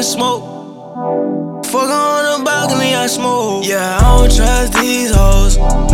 smoke. Fuck on the balcony, I smoke. Yeah, I don't trust these hoes.